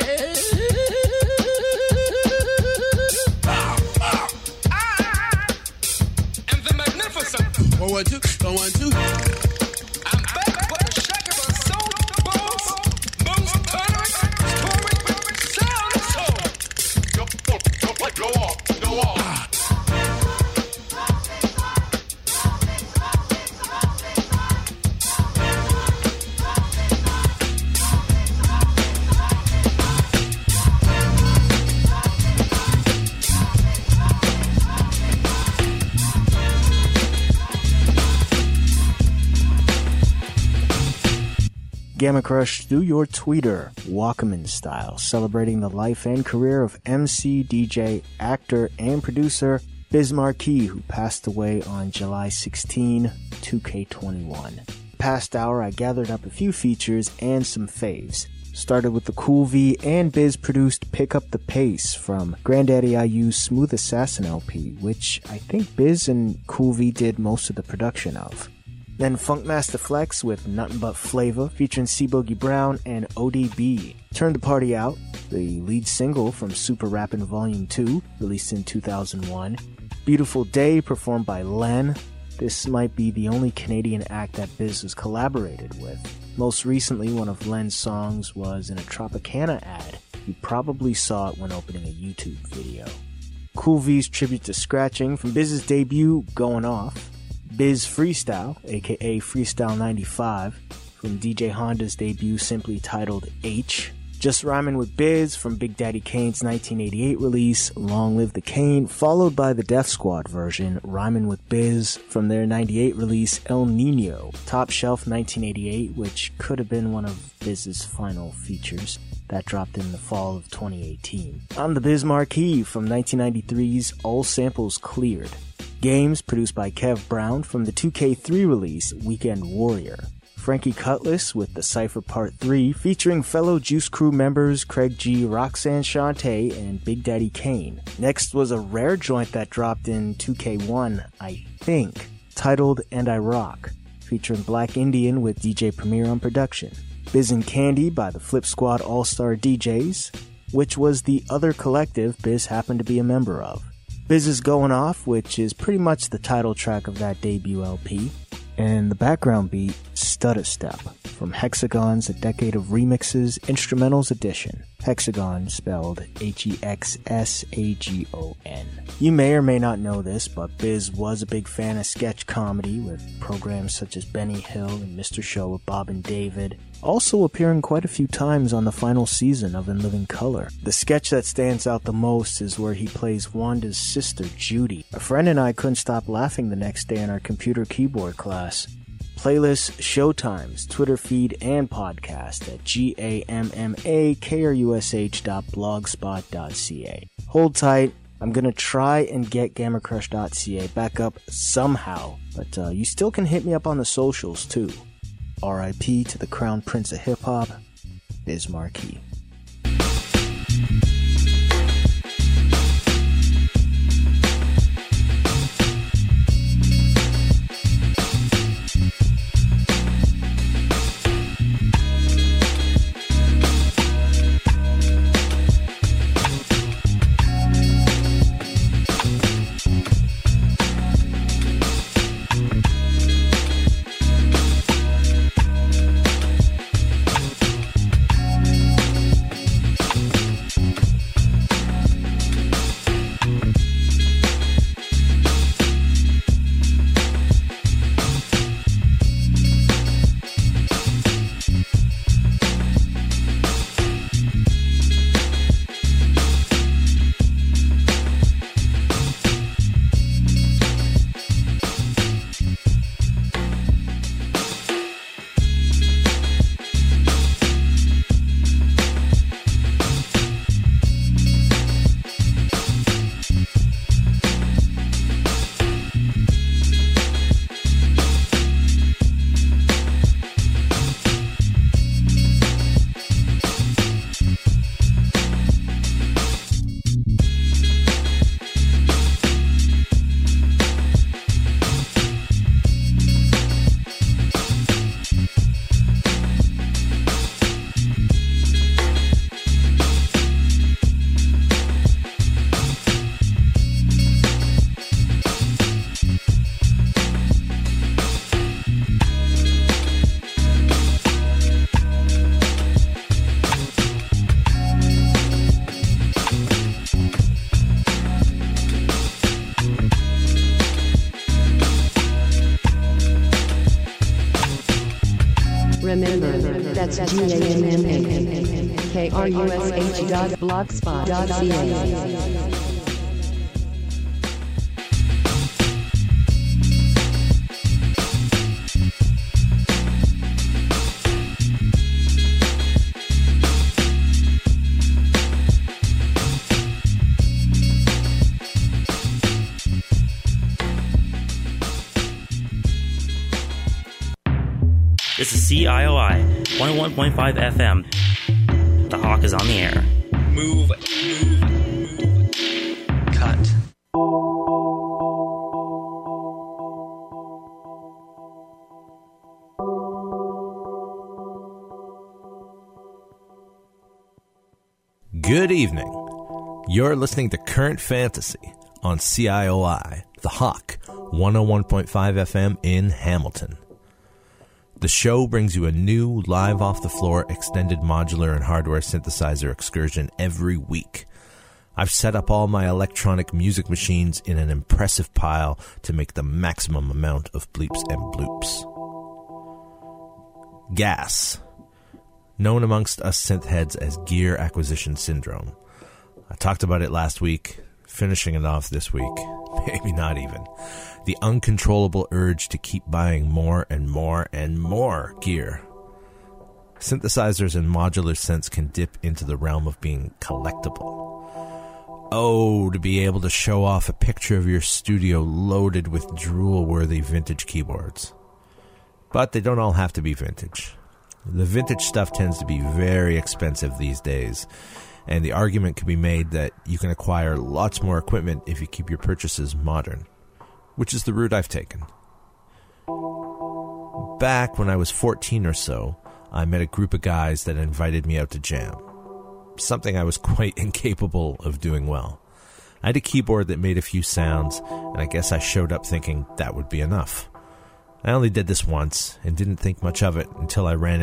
Go on two, go on two. I'm back with a shaker of soul, bones, bones, thundering, storming, sound of soul. Go, go, go, go off, go off. Ah. Gamma Crush through your tweeter, Walkman style, celebrating the life and career of M C, D J, actor, and producer Biz Marquis, who passed away on July sixteenth, two K twenty-one. Past hour, I gathered up a few features and some faves. Started with the Cool V and Biz produced Pick Up the Pace from Granddaddy I U's Smooth Assassin L P, which I think Biz and Cool V did most of the production of. Then Funkmaster Flex with Nothing But Flavor featuring C Boogie Brown and O D B. Turn the Party Out, the lead single from Super Rappin' Volume two, released in two thousand one. Beautiful Day performed by Len. This might be the only Canadian act that Biz has collaborated with. Most recently, one of Len's songs was in a Tropicana ad. You probably saw it when opening a YouTube video. Cool V's tribute to Scratching from Biz's debut, Going Off. Biz Freestyle, aka Freestyle ninety-five, from D J Honda's debut simply titled H. Just Rhyming with Biz from Big Daddy Kane's nineteen eighty-eight release, Long Live the Kane, followed by the Death Squad version, Rhyming with Biz, from their ninety-eight release El Nino, Top Shelf nineteen eighty-eight, which could have been one of Biz's final features. That dropped in the fall of twenty eighteen. On the Biz Marquis from nineteen ninety-three's All Samples Cleared. Games produced by Kev Brown from the two K three release Weekend Warrior. Frankie Cutlass with The Cypher Part three featuring fellow Juice Crew members Craig G, Roxanne Shante, and Big Daddy Kane. Next was a rare joint that dropped in two K one, I think, titled And I Rock, featuring Black Indian with D J Premier on production. Biz and Candy by the Flip Squad All-Star D Js, which was the other collective Biz happened to be a member of. Biz is Going Off, which is pretty much the title track of that debut L P, and the background beat, Stutter Step, from Hexagon's A Decade of Remixes Instrumentals Edition. Hexagon spelled H E X S A G O N. You may or may not know this, but Biz was a big fan of sketch comedy with programs such as Benny Hill and Mister Show with Bob and David, also appearing quite a few times on the final season of In Living Color. The sketch that stands out the most is where he plays Wanda's sister, Judy. A friend and I couldn't stop laughing the next day in our computer keyboard class. Playlists, showtimes, Twitter feed, and podcast at G-A-M-M-A-K-R-U-S-H dot blogspot dot C-A. Hold tight. I'm gonna try and get gamma crush dot C A back up somehow, but uh, you still can hit me up on the socials too. R I P to the Crown Prince of Hip Hop, Biz Markie. Remember, that's G A M M A K R U S H dot blogspot dot C A. This is C I O I, one oh one point five F M. The Hawk is on the air. Move, move, move. Cut. Good evening. You're listening to Current Fantasy on C I O I, The Hawk, one oh one point five F M in Hamilton. The show brings you a new, live-off-the-floor, extended modular and hardware synthesizer excursion every week. I've set up all my electronic music machines in an impressive pile to make the maximum amount of bleeps and bloops. Gas, known amongst us synth heads as gear acquisition syndrome. I talked about it last week, finishing it off this week. Maybe not even. The uncontrollable urge to keep buying more and more and more gear. Synthesizers and modular synths can dip into the realm of being collectible. Oh, to be able to show off a picture of your studio loaded with drool-worthy vintage keyboards. But they don't all have to be vintage. The vintage stuff tends to be very expensive these days, and the argument can be made that you can acquire lots more equipment if you keep your purchases modern, which is the route I've taken. Back when I was fourteen or so, I met a group of guys that invited me out to jam, something I was quite incapable of doing well. I had a keyboard that made a few sounds, and I guess I showed up thinking that would be enough. I only did this once and didn't think much of it until I ran